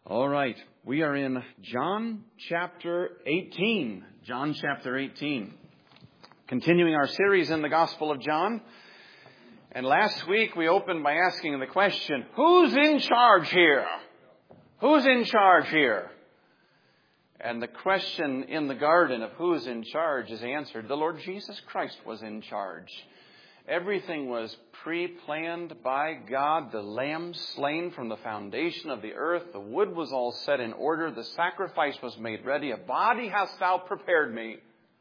All right. We are in John chapter 18. John chapter 18. Continuing our series in the Gospel of John. And last week we opened by asking the question, who's in charge here? Who's in charge here? And the question in the garden of who's in charge is answered. The Lord Jesus Christ was in charge. Everything was pre-planned by God. The lamb slain from the foundation of the earth. The wood was all set in order. The sacrifice was made ready. A body hast thou prepared me.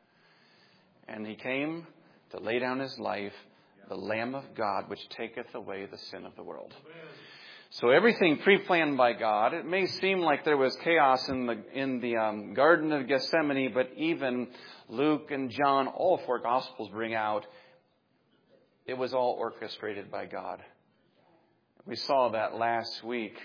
And he came to lay down his life, the Lamb of God, which taketh away the sin of the world. So everything pre-planned by God. It may seem like there was chaos in the Garden of Gethsemane, but even Luke and John, all four Gospels bring out, it was all orchestrated by God. We saw that last week.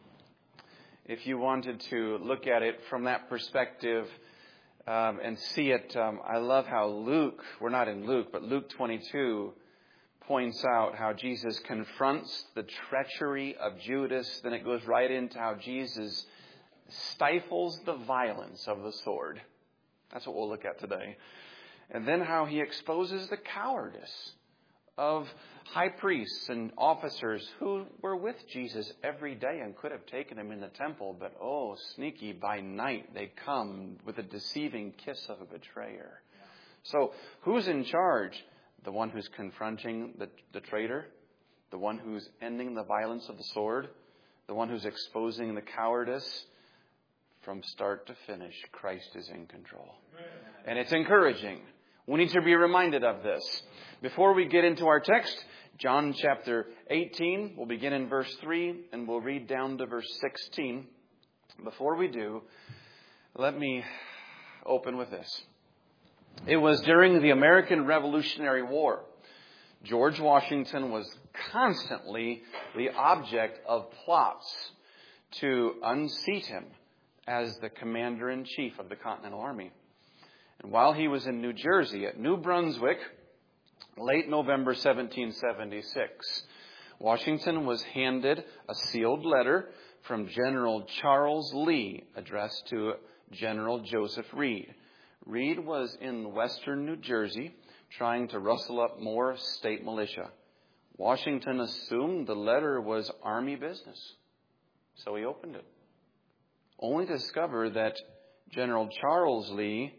If you wanted to look at it from that perspective and see it, I love how Luke, we're not in Luke, but Luke 22 points out how Jesus confronts the treachery of Judas. Then it goes right into how Jesus stifles the violence of the sword. That's what we'll look at today. And then how he exposes the cowardice of high priests and officers who were with Jesus every day and could have taken him in the temple. But sneaky, by night they come with a deceiving kiss of a betrayer. So who's in charge? The one who's confronting the traitor? The one who's ending the violence of the sword? The one who's exposing the cowardice? From start to finish, Christ is in control. And it's encouraging. We need to be reminded of this. Before we get into our text, John chapter 18, we'll begin in verse 3 and we'll read down to verse 16. Before we do, let me open with this. It was during the American Revolutionary War. George Washington was constantly the object of plots to unseat him as the commander-in-chief of the Continental Army. And while he was in New Jersey at New Brunswick, late November 1776, Washington was handed a sealed letter from General Charles Lee addressed to General Joseph Reed. Reed was in western New Jersey trying to rustle up more state militia. Washington assumed the letter was Army business, so he opened it, only to discover that General Charles Lee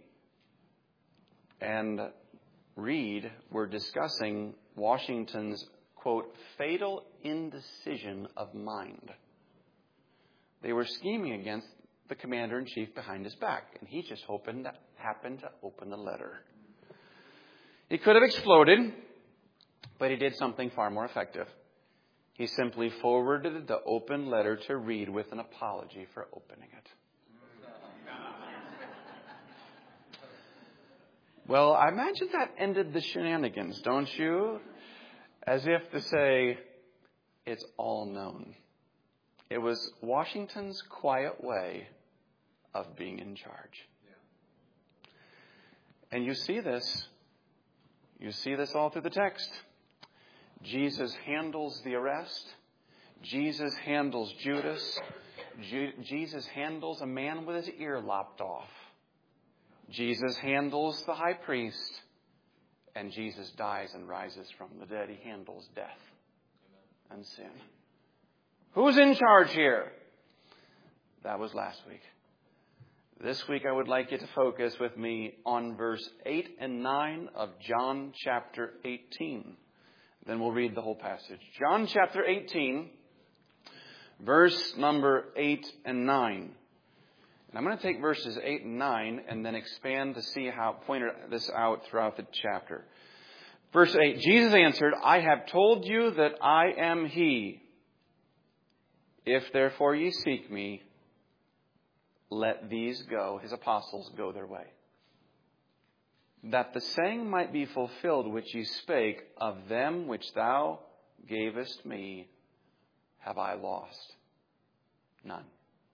and Reed were discussing Washington's, quote, fatal indecision of mind. They were scheming against the commander-in-chief behind his back, and he just happened to open the letter. He could have exploded, but he did something far more effective. He simply forwarded the open letter to Reed with an apology for opening it. Well, I imagine that ended the shenanigans, don't you? As if to say, it's all known. It was Washington's quiet way of being in charge. And you see this all through the text. Jesus handles the arrest. Jesus handles Judas. Jesus handles a man with his ear lopped off. Jesus handles the high priest, and Jesus dies and rises from the dead. He handles death and sin. Who's in charge here? That was last week. This week I would like you to focus with me on verse 8 and 9 of John chapter 18. Then we'll read the whole passage. John chapter 18, verse number 8 and 9. I'm going to take verses 8 and 9 and then expand to see how point this out throughout the chapter. Verse 8, Jesus answered, I have told you that I am he. If therefore ye seek me, let these go, his apostles, go their way. That the saying might be fulfilled which ye spake, of them which thou gavest me, have I lost none.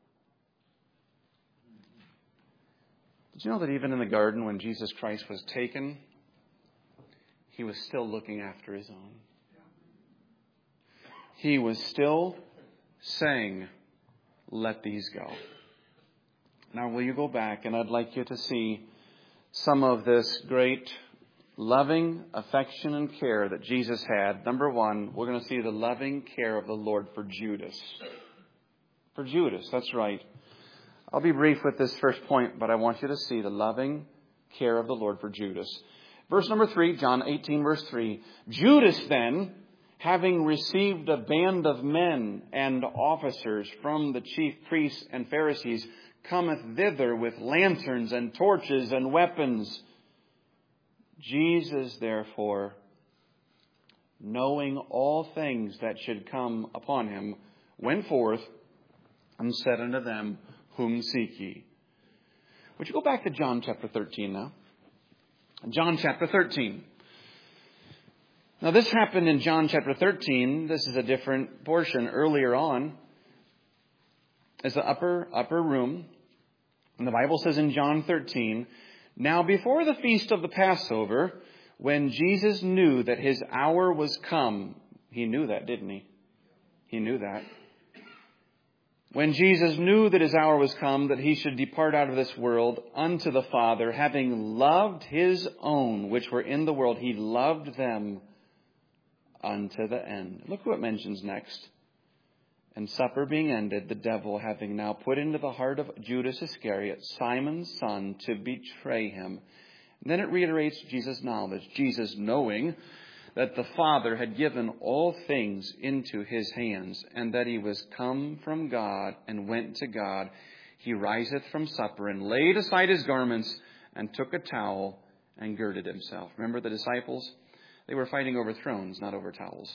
Did you know that even in the garden when Jesus Christ was taken, he was still looking after his own? He was still saying, let these go. Now, will you go back? And I'd like you to see some of this great loving affection and care that Jesus had. Number one, we're going to see the loving care of the Lord for Judas. For Judas, that's right. I'll be brief with this first point, but I want you to see the loving care of the Lord for Judas. Verse number 3, John 18, verse 3. Judas then, having received a band of men and officers from the chief priests and Pharisees, cometh thither with lanterns and torches and weapons. Jesus, therefore, knowing all things that should come upon him, went forth and said unto them, Whom seek ye? Would you go back to John chapter 13 now? John chapter 13. Now this happened in John chapter 13. This is a different portion. Earlier on is the upper room. And the Bible says in John 13, Now before the feast of the Passover, when Jesus knew that his hour was come, he knew that, didn't he? He knew that. When Jesus knew that his hour was come, that he should depart out of this world unto the Father, having loved his own which were in the world, he loved them unto the end. Look what it mentions next. And supper being ended, the devil having now put into the heart of Judas Iscariot, Simon's son, to betray him. And then it reiterates Jesus' knowledge. Jesus knowing that the Father had given all things into his hands, and that he was come from God and went to God, he riseth from supper and laid aside his garments and took a towel and girded himself. Remember the disciples? They were fighting over thrones, not over towels.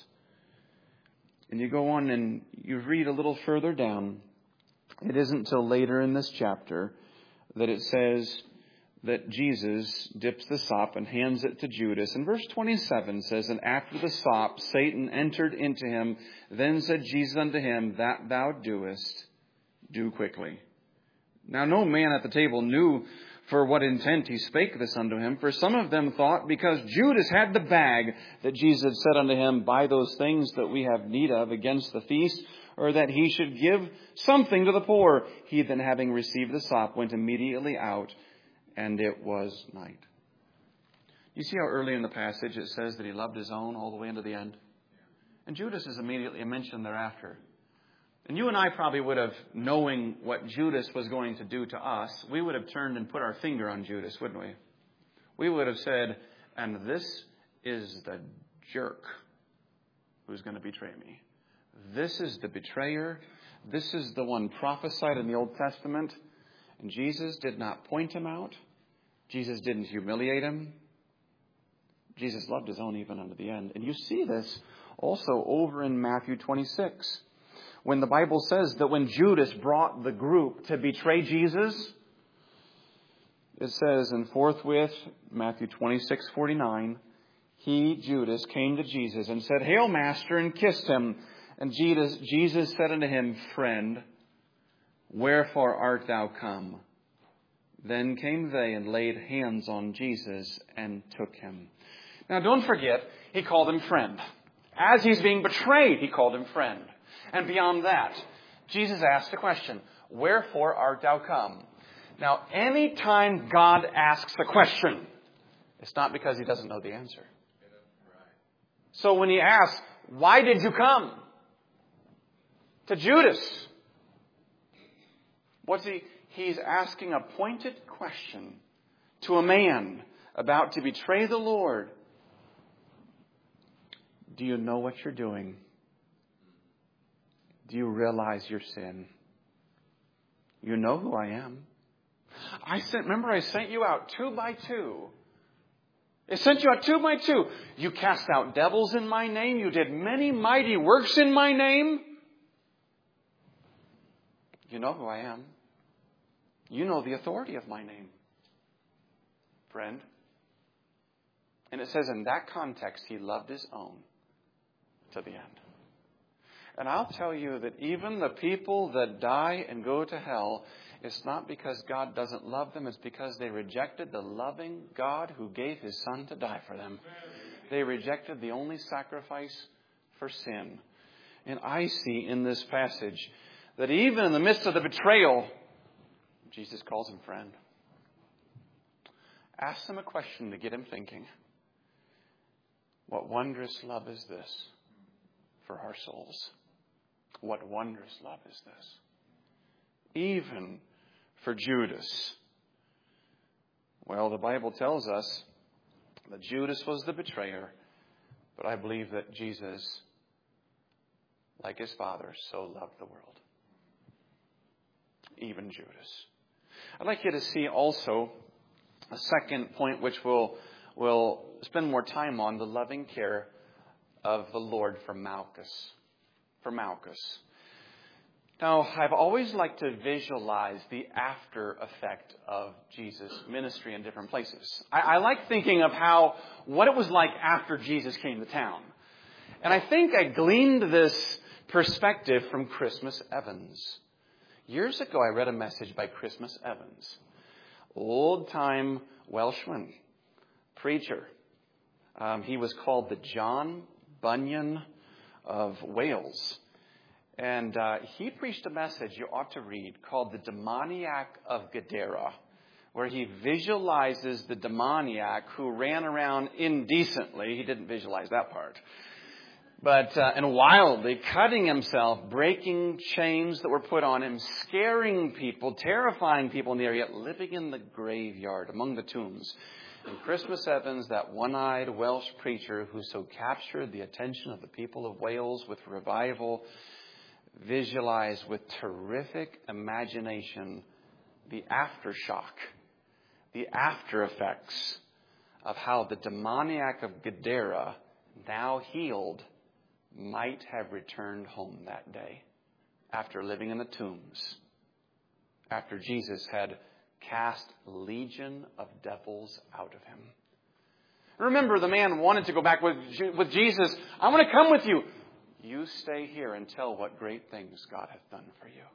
And you go on and you read a little further down. It isn't till later in this chapter that it says that Jesus dips the sop and hands it to Judas. And verse 27 says, And after the sop, Satan entered into him. Then said Jesus unto him, That thou doest, do quickly. Now no man at the table knew for what intent he spake this unto him. For some of them thought, because Judas had the bag, that Jesus had said unto him, Buy those things that we have need of against the feast, or that he should give something to the poor. He then, having received the sop, went immediately out, and it was night. You see how early in the passage it says that he loved his own all the way into the end? And Judas is immediately mentioned thereafter. And you and I probably would have, knowing what Judas was going to do to us, we would have turned and put our finger on Judas, wouldn't we? We would have said, and this is the jerk who's going to betray me. This is the betrayer. This is the one prophesied in the Old Testament. And Jesus did not point him out. Jesus didn't humiliate him. Jesus loved his own even unto the end. And you see this also over in Matthew 26. When the Bible says that when Judas brought the group to betray Jesus, it says, and forthwith, Matthew 26:49, he, Judas, came to Jesus and said, Hail, Master, and kissed him. And Jesus said unto him, Friend, wherefore art thou come? Then came they and laid hands on Jesus and took him. Now don't forget, he called him friend. As he's being betrayed, he called him friend. And beyond that, Jesus asked the question, Wherefore art thou come? Now, any time God asks a question, it's not because he doesn't know the answer. So when he asks, Why did you come? To Judas, he's asking a pointed question to a man about to betray the Lord. Do you know what you're doing? Do you realize your sin? You know who I am. Remember I sent you out 2 by 2. I sent you out 2 by 2. You cast out devils in my name. You did many mighty works in my name. You know who I am. You know the authority of my name, friend. And it says in that context, he loved his own to the end. And I'll tell you that even the people that die and go to hell, it's not because God doesn't love them. It's because they rejected the loving God who gave his Son to die for them. They rejected the only sacrifice for sin. And I see in this passage that even in the midst of the betrayal, Jesus calls him friend. Ask him a question to get him thinking. What wondrous love is this for our souls? What wondrous love is this? Even for Judas. Well, the Bible tells us that Judas was the betrayer, but I believe that Jesus, like his Father, so loved the world. Even Judas. I'd like you to see also a second point which we'll spend more time on, the loving care of the Lord for Malchus. For Malchus. Now, I've always liked to visualize the after effect of Jesus' ministry in different places. I like thinking of what it was like after Jesus came to town. And I think I gleaned this perspective from Christmas Evans. Years ago, I read a message by Christmas Evans, old-time Welshman, preacher. He was called the John Bunyan of Wales. And he preached a message you ought to read called The Demoniac of Gadara, where he visualizes the demoniac who ran around indecently. He didn't visualize that part. But and wildly cutting himself, breaking chains that were put on him, scaring people, terrifying people in the area, living in the graveyard among the tombs. And Christmas Evans, that one-eyed Welsh preacher who so captured the attention of the people of Wales with revival, visualized with terrific imagination the aftershock, the after effects of how the demoniac of Gadara, now healed, might have returned home that day after living in the tombs, after Jesus had cast legion of devils out of him. Remember, the man wanted to go back with Jesus. I want to come with you. You stay here and tell what great things God hath done for you.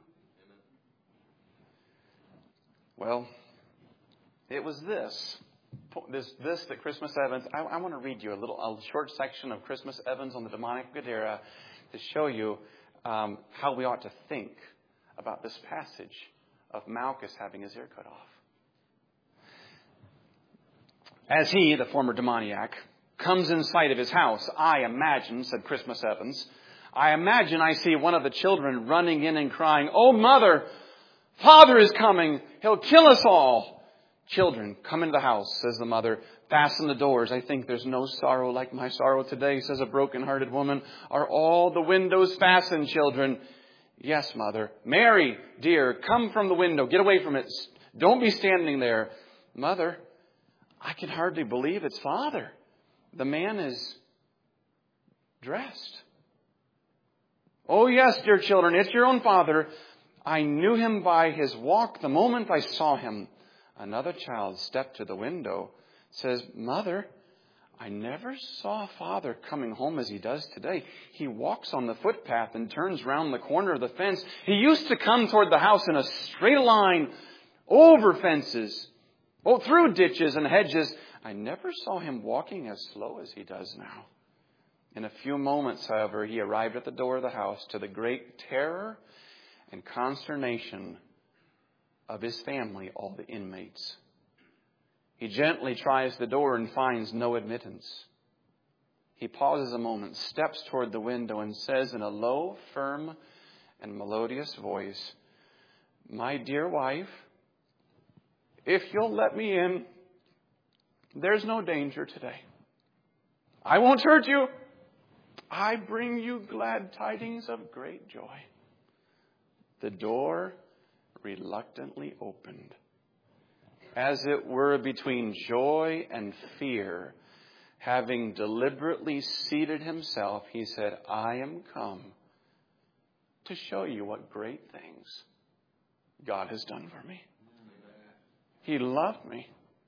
Well, it was this that Christmas Evans, I want to read you a short section of Christmas Evans on the demonic Gadara to show you how we ought to think about this passage of Malchus having his ear cut off. As he, the former demoniac, comes in sight of his house, I imagine, said Christmas Evans, I imagine I see one of the children running in and crying, "Oh, mother, Father is coming. He'll kill us all." "Children, come into the house," says the mother. "Fasten the doors. I think there's no sorrow like my sorrow today," says a broken-hearted woman. "Are all the windows fastened, children?" "Yes, mother." "Mary, dear, come from the window. Get away from it. Don't be standing there." "Mother, I can hardly believe it's Father. The man is dressed." "Oh, yes, dear children, it's your own father. I knew him by his walk the moment I saw him." Another child stepped to the window, says, "Mother, I never saw Father coming home as he does today. He walks on the footpath and turns round the corner of the fence. He used to come toward the house in a straight line, over fences, through ditches and hedges. I never saw him walking as slow as he does now." In a few moments, however, he arrived at the door of the house, to the great terror and consternation of his family, all the inmates. He gently tries the door and finds no admittance. He pauses a moment, steps toward the window, and says in a low, firm, and melodious voice, "My dear wife, if you'll let me in, there's no danger today. I won't hurt you. I bring you glad tidings of great joy." The door reluctantly opened. As it were between joy and fear, having deliberately seated himself, he said, "I am come to show you what great things God has done for me. He loved me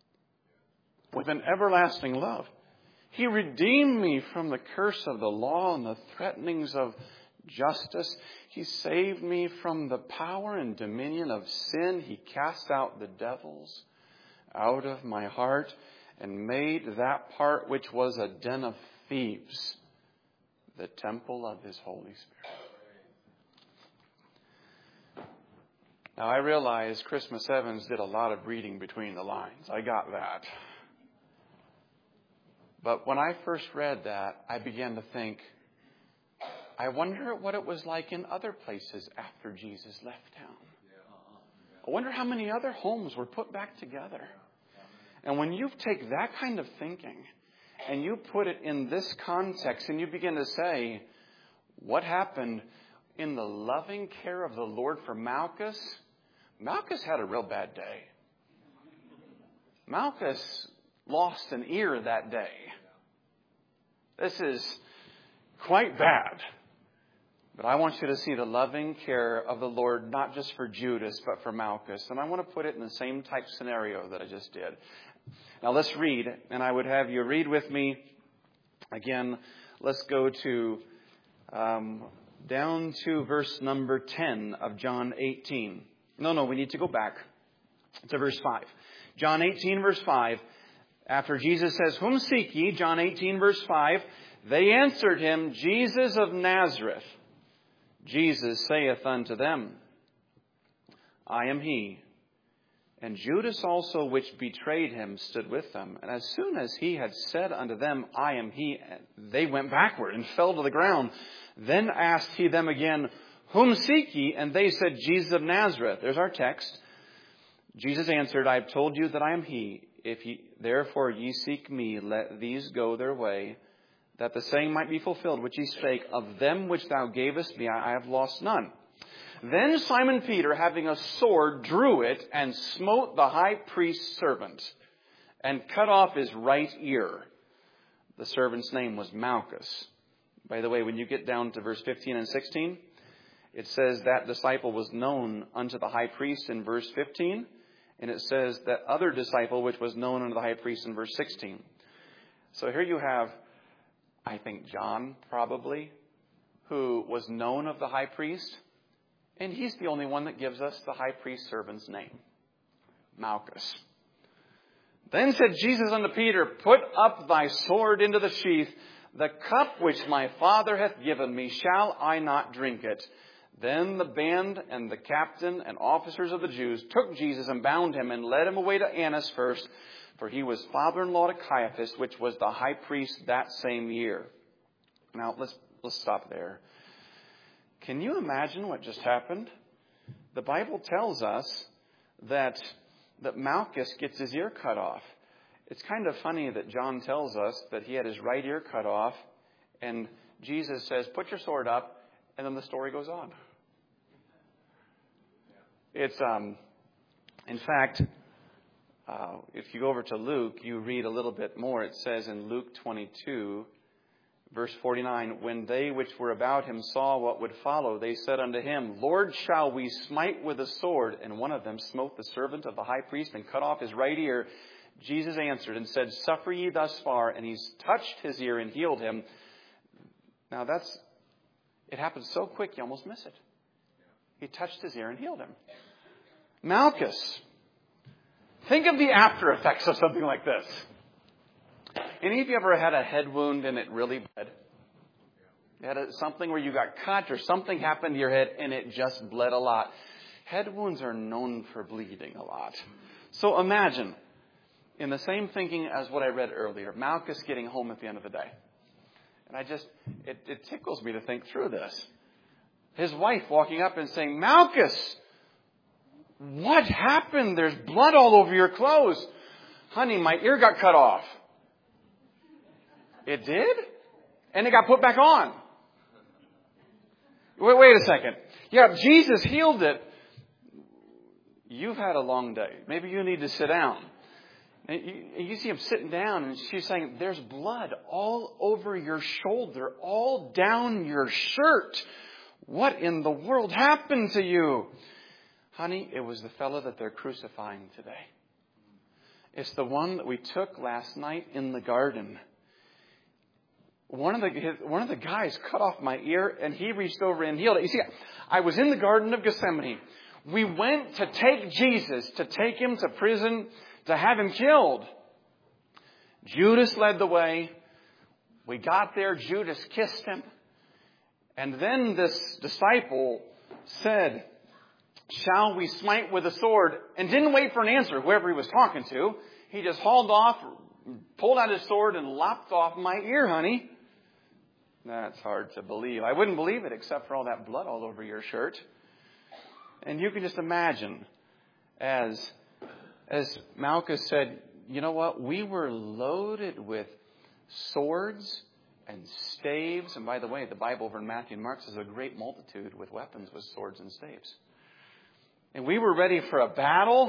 with an everlasting love. He redeemed me from the curse of the law and the threatenings of justice. He saved me from the power and dominion of sin. He cast out the devils out of my heart and made that part which was a den of thieves the temple of his Holy Spirit." Now, I realize Christmas Evans did a lot of reading between the lines. I got that. But when I first read that, I began to think, I wonder what it was like in other places after Jesus left town. I wonder how many other homes were put back together. And when you take that kind of thinking and you put it in this context and you begin to say, what happened in the loving care of the Lord for Malchus? Malchus had a real bad day. Malchus lost an ear that day. This is quite bad. But I want you to see the loving care of the Lord, not just for Judas, but for Malchus. And I want to put it in the same type scenario that I just did. Now let's read, and I would have you read with me. Again, let's go to down to verse number 10 of John 18. No, we need to go back to verse 5. John 18, verse 5. After Jesus says, "Whom seek ye?" John 18, verse 5. They answered him, "Jesus of Nazareth." Jesus saith unto them, "I am he." And Judas also, which betrayed him, stood with them. And as soon as he had said unto them, "I am he," they went backward and fell to the ground. Then asked he them again, "Whom seek ye?" And they said, "Jesus of Nazareth." There's our text. Jesus answered, "I have told you that I am he. If ye therefore ye seek me, let these go their way, that the saying might be fulfilled, which he spake, of them which thou gavest me, I have lost none." Then Simon Peter, having a sword, drew it and smote the high priest's servant and cut off his right ear. The servant's name was Malchus. By the way, when you get down to verse 15 and 16, it says that disciple was known unto the high priest in verse 15. And it says that other disciple which was known unto the high priest in verse 16. So here you have, I think, John probably, who was known of the high priest. And he's the only one that gives us the high priest's servant's name, Malchus. Then said Jesus unto Peter, "Put up thy sword into the sheath. The cup which my Father hath given me, shall I not drink it?" Then the band and the captain and officers of the Jews took Jesus and bound him and led him away to Annas first, for he was father-in-law to Caiaphas, which was the high priest that same year. Now, let's stop there. Can you imagine what just happened? The Bible tells us that Malchus gets his ear cut off. It's kind of funny that John tells us that he had his right ear cut off, and Jesus says, "Put your sword up," and then the story goes on. It's, in fact, if you go over to Luke, you read a little bit more. It says in Luke 22, verse 49, "When they which were about him saw what would follow, they said unto him, Lord, shall we smite with a sword? And one of them smote the servant of the high priest and cut off his right ear. Jesus answered and said, Suffer ye thus far. And he's touched his ear and healed him." Now it happened so quick you almost miss it. He touched his ear and healed him. Malchus. Think of the after effects of something like this. Any of you ever had a head wound and it really bled? You had something where you got cut or something happened to your head and it just bled a lot. Head wounds are known for bleeding a lot. So imagine, in the same thinking as what I read earlier, Malchus getting home at the end of the day. And it tickles me to think through this. His wife walking up and saying, "Malchus, what happened? There's blood all over your clothes." "Honey, my ear got cut off." "It did? And it got put back on." Wait a second. Yeah, Jesus healed it. You've had a long day. Maybe you need to sit down. And you see him sitting down, and she's saying, "There's blood all over your shoulder, all down your shirt. What in the world happened to you?" "Honey, it was the fellow that they're crucifying today. It's the one that we took last night in the garden. One of the guys cut off my ear, and he reached over and healed it." You see, I was in the Garden of Gethsemane. We went to take Jesus, to take him to prison, to have him killed. Judas led the way. We got there. Judas kissed him. And then this disciple said, shall we smite with a sword? And didn't wait for an answer, whoever he was talking to. He just hauled off, pulled out his sword, and lopped off my ear, honey. That's hard to believe. I wouldn't believe it except for all that blood all over your shirt. And you can just imagine, as Malchus said, you know what? We were loaded with swords and staves. And by the way, the Bible over in Matthew and Mark says a great multitude with weapons with swords and staves. And we were ready for a battle.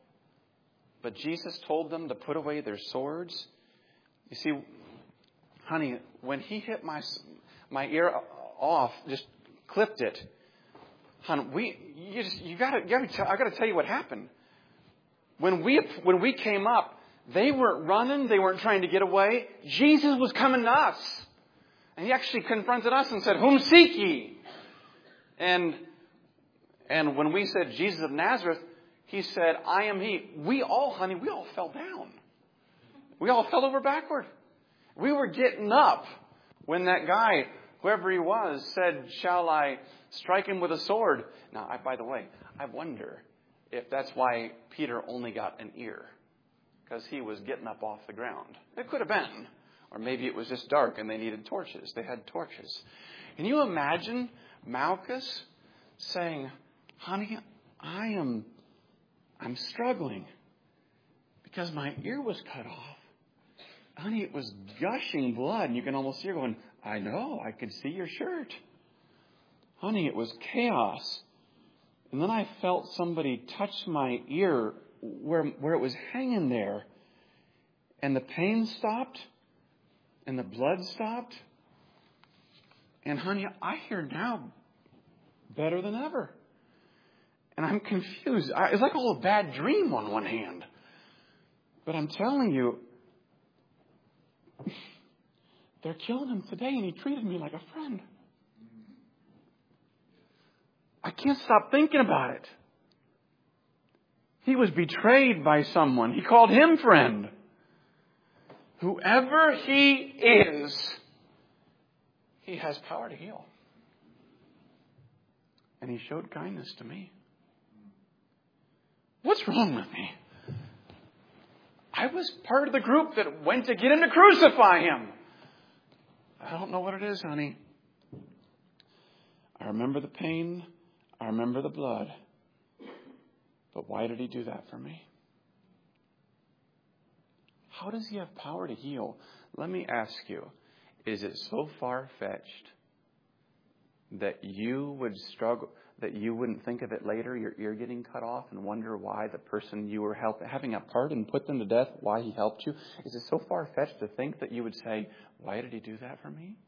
But Jesus told them to put away their swords. You see, honey, when he hit my ear off, just clipped it. Honey, I got to tell you what happened. When we came up, they weren't running. They weren't trying to get away. Jesus was coming to us. And he actually confronted us and said, "Whom seek ye?" And when we said Jesus of Nazareth, he said, "I am he." We all fell down. We all fell over backward. We were getting up when that guy, whoever he was, said, "Shall I strike him with a sword?" Now, by the way, I wonder if that's why Peter only got an ear. Because he was getting up off the ground. It could have been. Or maybe it was just dark and they needed torches. They had torches. Can you imagine Malchus saying, "Honey, I'm struggling because my ear was cut off. Honey, it was gushing blood." And you can almost hear going, "I know, I could see your shirt. Honey, it was chaos." And then I felt somebody touch my ear where it was hanging there. And the pain stopped. And the blood stopped. And honey, I hear now better than ever. And I'm confused. It's like a bad dream on one hand. But I'm telling you, they're killing him today, and he treated me like a friend. I can't stop thinking about it. He was betrayed by someone. He called him friend. Whoever he is, he has power to heal. And he showed kindness to me. What's wrong with me? I was part of the group that went to get him to crucify him. I don't know what it is, honey. I remember the pain. I remember the blood. But why did he do that for me? How does he have power to heal? Let me ask you, is it so far-fetched that you would struggle, that you wouldn't think of it later, your ear getting cut off, and wonder why the person you were having a part in put them to death, why he helped you? Is it so far-fetched to think that you would say, "Why did he do that for me?"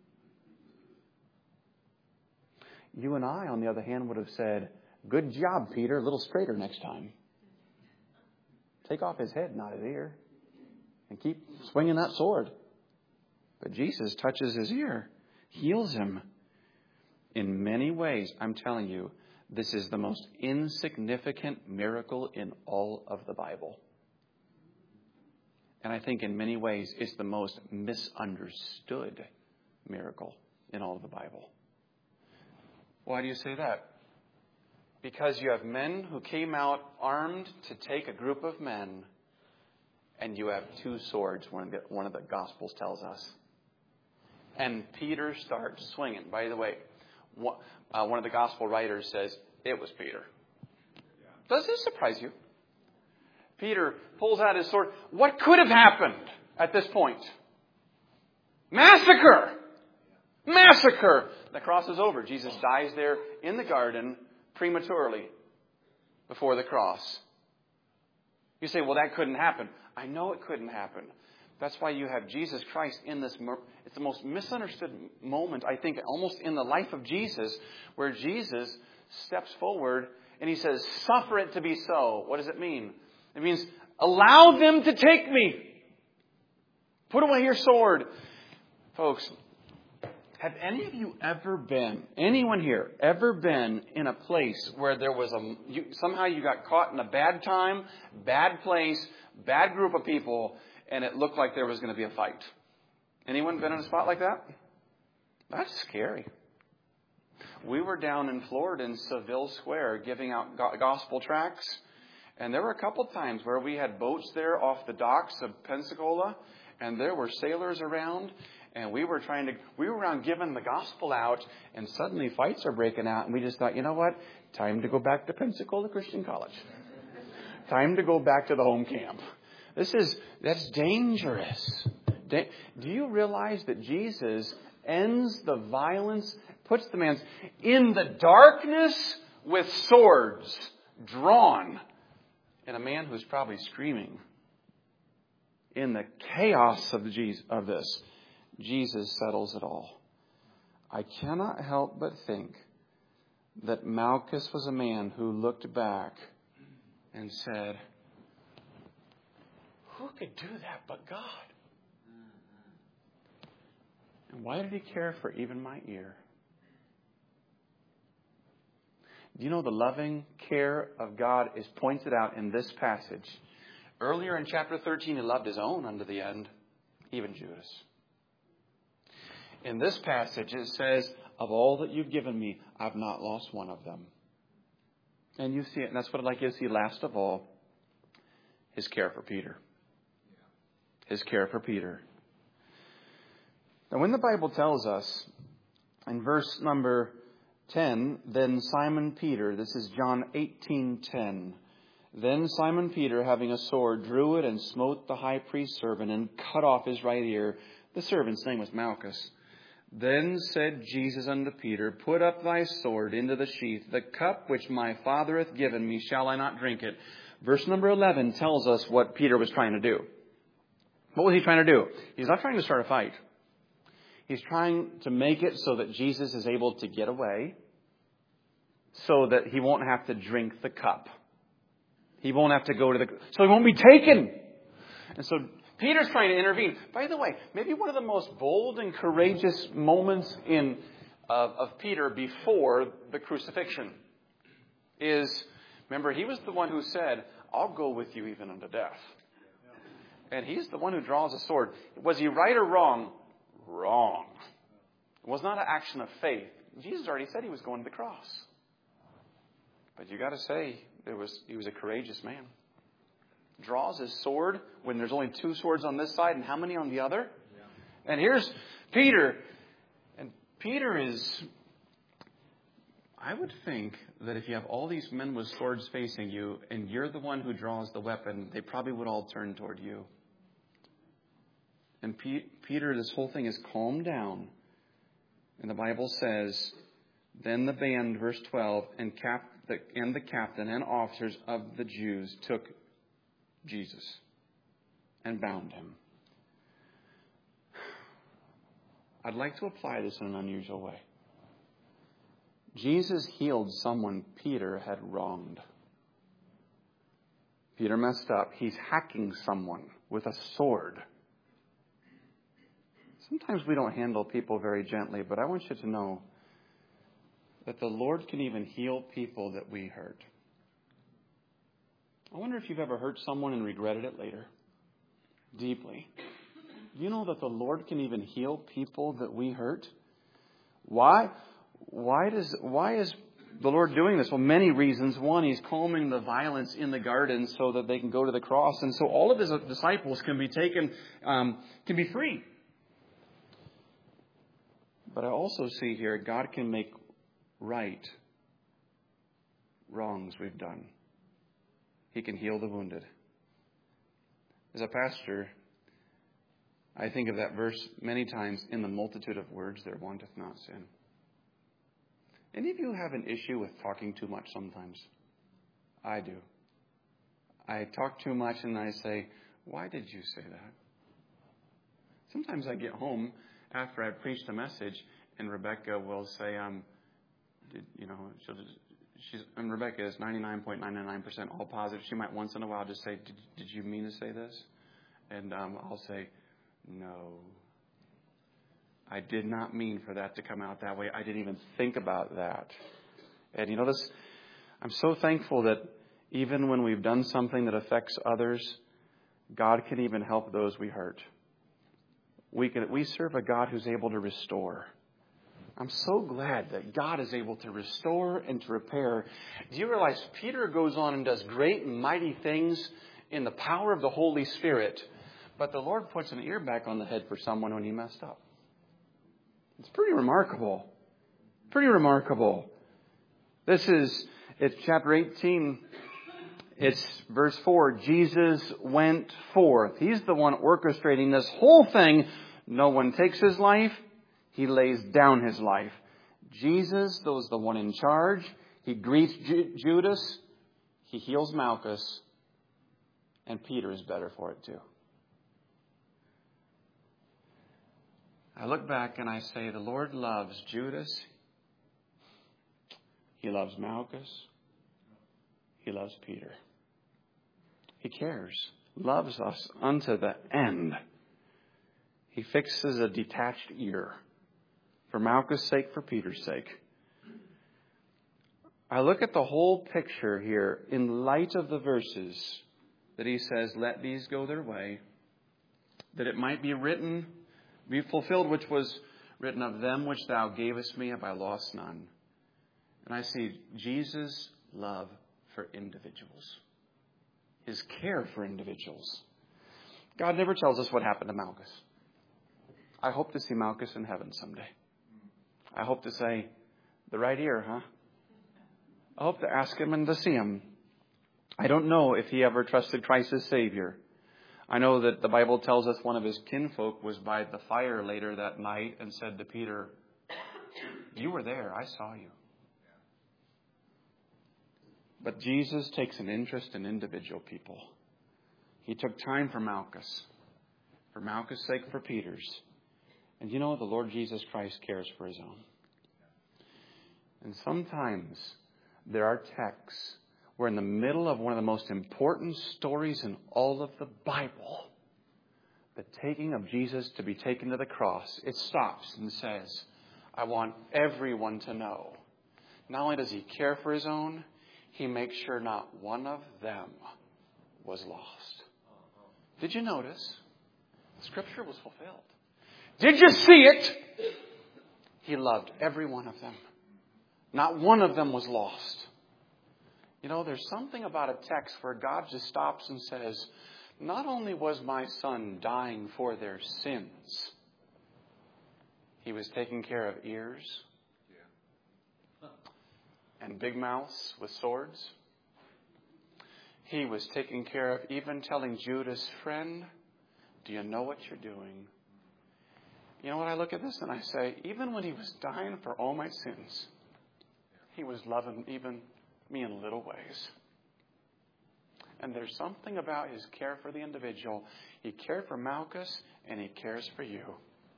You and I, on the other hand, would have said, "Good job, Peter, a little straighter next time. Take off his head, not his ear. And keep swinging that sword." But Jesus touches his ear, heals him. In many ways, I'm telling you, this is the most insignificant miracle in all of the Bible. And I think in many ways, it's the most misunderstood miracle in all of the Bible. Why do you say that? Because you have men who came out armed to take a group of men, and you have two swords, one of the Gospels tells us. And Peter starts swinging. By the way, one of the Gospel writers says it was Peter. Does this surprise you? Peter pulls out his sword. What could have happened at this point? Massacre! Massacre! The cross is over. Jesus dies there in the garden prematurely before the cross. You say, "Well, that couldn't happen." I know it couldn't happen. That's why you have Jesus Christ in this. It's the most misunderstood moment, I think, almost in the life of Jesus, where Jesus steps forward and he says, "Suffer it to be so." What does it mean? It means, allow them to take me. Put away your sword. Folks, have any of you ever been, anyone here, ever been in a place where there was somehow you got caught in a bad time, bad place, bad group of people, and it looked like there was going to be a fight? Anyone been in a spot like that? That's scary. We were down in Florida in Seville Square giving out gospel tracts. And there were a couple times where we had boats there off the docks of Pensacola. And there were sailors around. And we were around giving the gospel out. And suddenly fights are breaking out. And we just thought, you know what? Time to go back to Pensacola Christian College. Time to go back to the home camp. That's dangerous. Do you realize that Jesus ends the violence, puts the man in the darkness with swords drawn, and a man who's probably screaming? In the chaos of this, Jesus settles it all. I cannot help but think that Malchus was a man who looked back and said, who could do that but God? And why did he care for even my ear? Do you know the loving care of God is pointed out in this passage? Earlier in chapter 13, he loved his own unto the end, even Judas. In this passage, it says, of all that you've given me, I've not lost one of them. And you see it, and that's what I'd like you to see last of all, his care for Peter. His care for Peter. Now, when the Bible tells us in verse number 10, then Simon Peter, this is John 18:10. Then Simon Peter, having a sword, drew it and smote the high priest's servant and cut off his right ear. The servant's name was Malchus. Then said Jesus unto Peter, put up thy sword into the sheath. The cup which my Father hath given me, shall I not drink it? Verse number 11 tells us what Peter was trying to do. What was he trying to do? He's not trying to start a fight. He's trying to make it so that Jesus is able to get away, so that he won't have to drink the cup. He won't have to go to so he won't be taken. And so Peter's trying to intervene. By the way, maybe one of the most bold and courageous moments of Peter before the crucifixion is, remember, he was the one who said, I'll go with you even unto death. And he's the one who draws a sword. Was he right or wrong? Wrong. It was not an action of faith. Jesus already said he was going to the cross. But you got to say, he was a courageous man. Draws his sword when there's only two swords on this side and how many on the other? Yeah. And here's Peter. And Peter is, I would think that if you have all these men with swords facing you and you're the one who draws the weapon, they probably would all turn toward you. And Peter, this whole thing is calmed down. And the Bible says, then the band, verse 12, and the captain and officers of the Jews took Jesus and bound him. I'd like to apply this in an unusual way. Jesus healed someone Peter had wronged. Peter messed up. He's hacking someone with a sword. Sometimes we don't handle people very gently, but I want you to know that the Lord can even heal people that we hurt. I wonder if you've ever hurt someone and regretted it later. Deeply. You know that the Lord can even heal people that we hurt? Why? Why is the Lord doing this? Well, many reasons. One, he's calming the violence in the garden so that they can go to the cross. And so all of his disciples can be taken, can be free. But I also see here, God can make right wrongs we've done. He can heal the wounded. As a pastor, I think of that verse many times, in the multitude of words there wanteth not sin. Any of you have an issue with talking too much sometimes? I do. I talk too much and I say, why did you say that? Sometimes I get home after I've preached a message and Rebecca will say, and Rebecca is 99.99% all positive. She might once in a while just say, did you mean to say this? And I'll say, no. I did not mean for that to come out that way. I didn't even think about that. And I'm so thankful that even when we've done something that affects others, God can even help those we hurt. We serve a God who's able to restore. I'm so glad that God is able to restore and to repair. Do you realize Peter goes on and does great and mighty things in the power of the Holy Spirit, but the Lord puts an ear back on the head for someone when he messed up? It's pretty remarkable. Pretty remarkable. It's chapter 18. It's verse 4. Jesus went forth. He's the one orchestrating this whole thing. No one takes his life. He lays down his life. Jesus, though, is the one in charge. He greets Judas. He heals Malchus. And Peter is better for it too. I look back and I say, the Lord loves Judas. He loves Malchus. He loves Peter. He cares, loves us unto the end. He fixes a detached ear for Malchus' sake, for Peter's sake. I look at the whole picture here in light of the verses that he says, let these go their way, that it might be written, be fulfilled, which was written of them which thou gavest me, have I lost none. And I see Jesus' love for individuals. His care for individuals. God never tells us what happened to Malchus. I hope to see Malchus in heaven someday. I hope to say, the right ear, huh? I hope to ask him and to see him. I don't know if he ever trusted Christ as Savior. I know that the Bible tells us one of his kinfolk was by the fire later that night and said to Peter, you were there, I saw you. But Jesus takes an interest in individual people. He took time for Malchus' sake, for Peter's. And you know, the Lord Jesus Christ cares for his own. And sometimes there are texts where in the middle of one of the most important stories in all of the Bible, the taking of Jesus to be taken to the cross, it stops and says, I want everyone to know. Not only does he care for his own, he makes sure not one of them was lost. Did you notice? Scripture was fulfilled. Did you see it? He loved every one of them. Not one of them was lost. You know, there's something about a text where God just stops and says, not only was my son dying for their sins, he was taking care of ears and big mouths with swords. He was taking care of even telling Judas, friend, do you know what you're doing? You know what, I look at this and I say, even when he was dying for all my sins, he was loving even me in little ways. And there's something about his care for the individual. He cared for Malchus and he cares for you.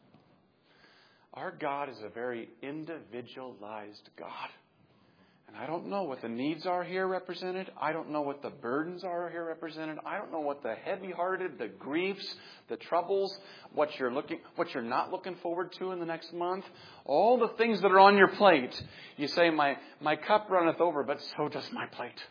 Our God is a very individualized God. And I don't know what the needs are here represented. I don't know what the burdens are here represented. I don't know what the heavy-hearted, the griefs, the troubles, what you're not looking forward to in the next month. All the things that are on your plate. You say, my cup runneth over, but so does my plate.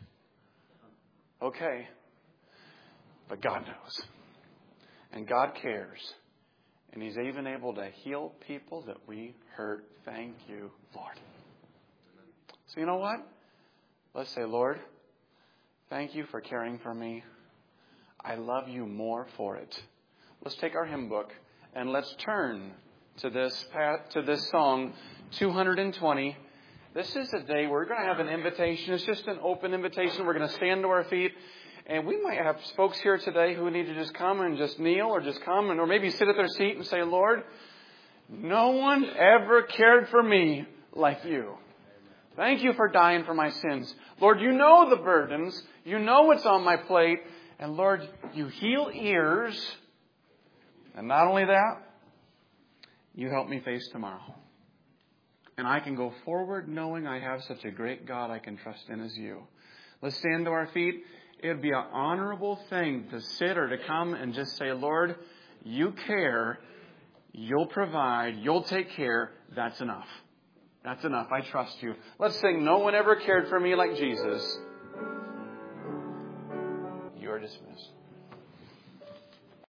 Okay. But God knows. And God cares. And He's even able to heal people that we hurt. Thank you, Lord. So you know what? Let's say, Lord, thank you for caring for me. I love you more for it. Let's take our hymn book and let's turn to this song 220. This is a day where we're going to have an invitation. It's just an open invitation. We're going to stand to our feet. And we might have folks here today who need to just come and just kneel or just come or maybe sit at their seat and say, Lord, no one ever cared for me like you. Thank you for dying for my sins. Lord, you know the burdens. You know what's on my plate. And Lord, you heal ears. And not only that, you help me face tomorrow. And I can go forward knowing I have such a great God I can trust in as you. Let's stand to our feet. It would be an honorable thing to sit or to come and just say, Lord, you care. You'll provide. You'll take care. That's enough. That's enough. I trust you. Let's sing, no one ever cared for me like Jesus. You are dismissed.